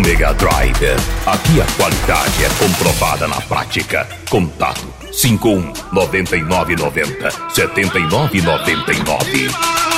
Omega Driver. Aqui a qualidade é comprovada na prática. Contato 51 9990 7999.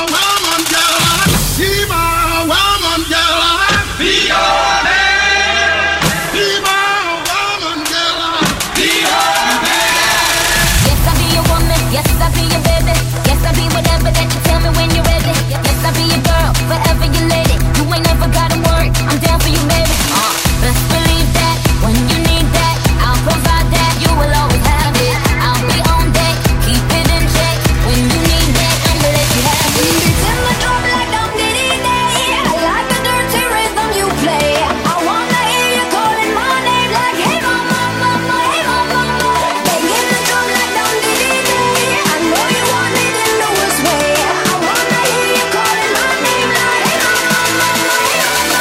Yes, I'll be your baby. Yes, I'll be whatever that you tell me when you're ready. Yes, I'll be your girl, forever your lady. You ain't never gotta worry, I'm down for you, baby. Best believe that, when you need that, I'll provide that. You will always have it. I'll be on deck, keep it in check. When you need that, I'ma let you have it. It's in my drum like I'm Diddy Day. I like the dirty rhythm you play. I wanna hear you calling my name like, hey mama, mama, hey mama, mama. Banging the drum like I'm Diddy Day. I know you want it in the worst way. I wanna hear you calling my name like, hey mama, mama, hey mama,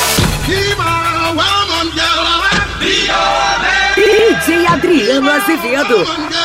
mama. DJ Adriano Azevedo.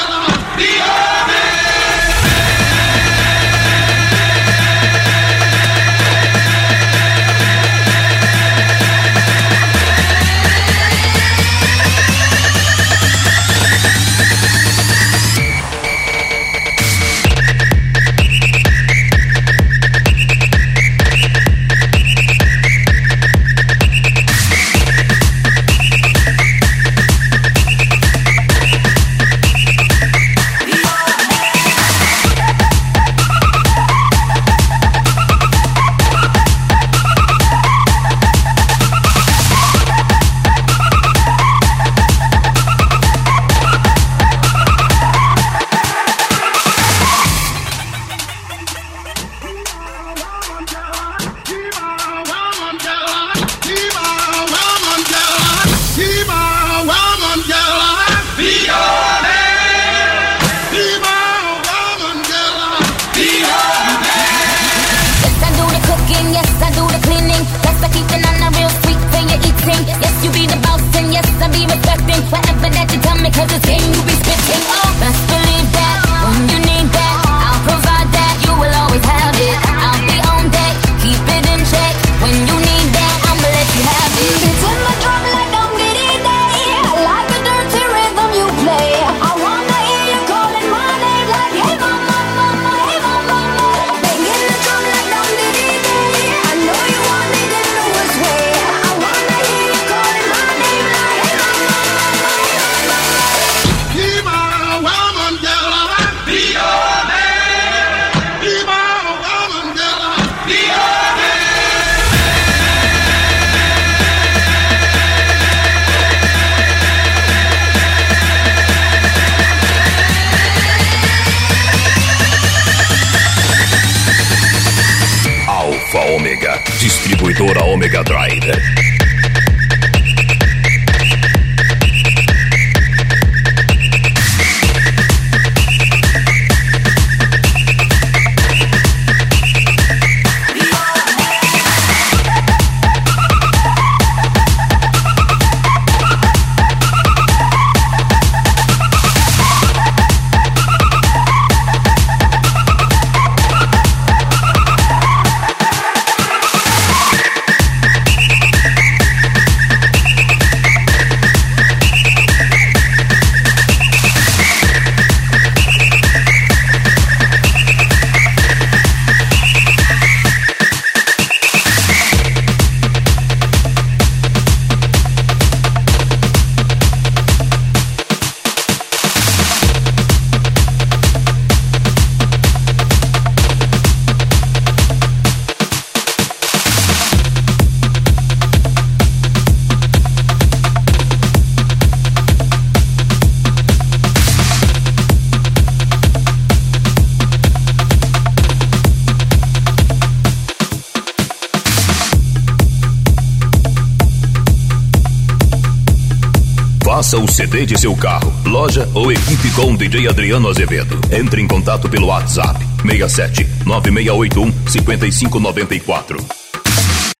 Ômega, distribuidora Omega Driver. Faça o CD de seu carro, loja ou equipe com DJ Adriano Azevedo. Entre em contato pelo WhatsApp 67 9681 5594.